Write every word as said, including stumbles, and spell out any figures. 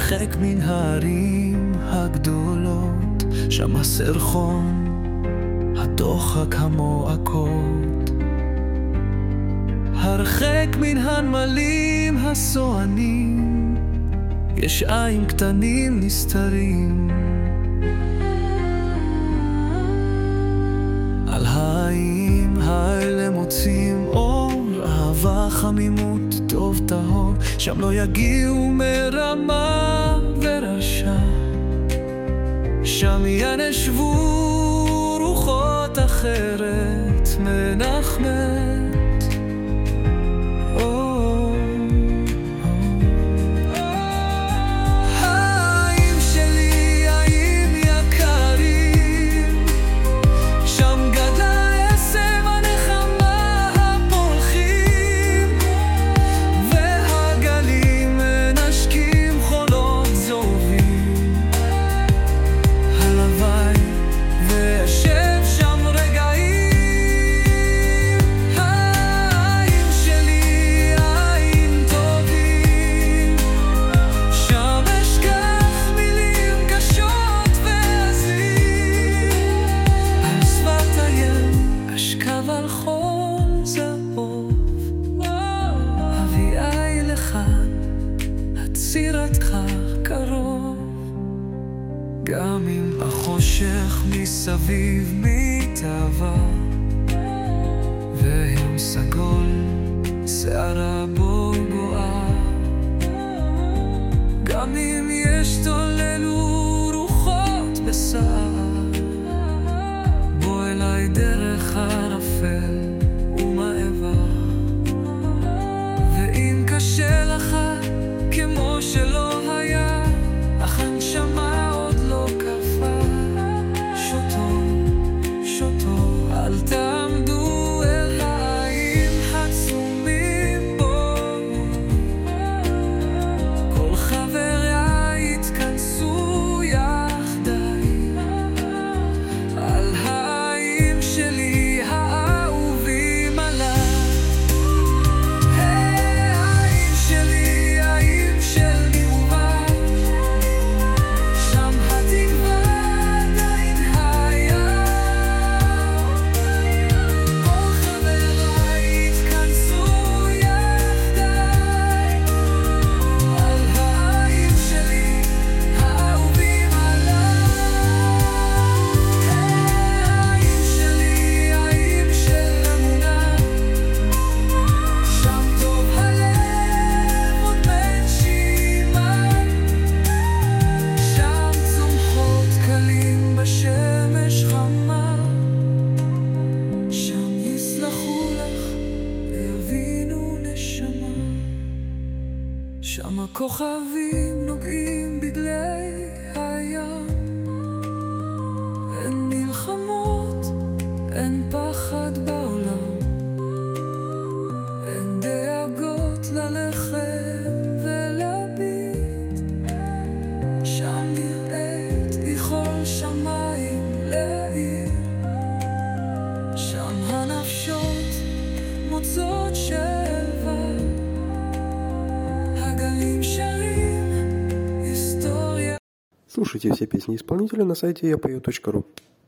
הרחק מן הערים הגדולות, שם הסרחון, הדוחק המועקות. הרחק מן הנמלים הסוענים, יש עיים קטנים נסתרים. על העיים האלה מוצאים אור, אהבה, חמימות, טוב טהור. שם לא יגיעו מרמה ורשע, שם ינשבו רוחות אחרת מנחמת. סירתך קרוב, גם אם החושך מסביב מתאווה, והים סגול, שערה בו בואה. גם אם יש תוללו רוחות בסער, בוא אליי דרך ערפל ומעבר. ואם קשה לך כמו שלא היה, אך הנשמה עוד לא קפה, שותו, שותו, אל תעמדו אל העיים עצומים בו. כל חבריי התכנסו יחדיי על העיים שלי האהובים עליי. שם הכוכבים נוגעים בגלי הים, אין מלחמות, אין פחד בעולם, אין דאגות ללחם ולביט. שם נראית בכל שמיים לעיר, שם הנפשות מוצאות שלווה. Слушайте все песни исполнителя на сайте я пою точка ру.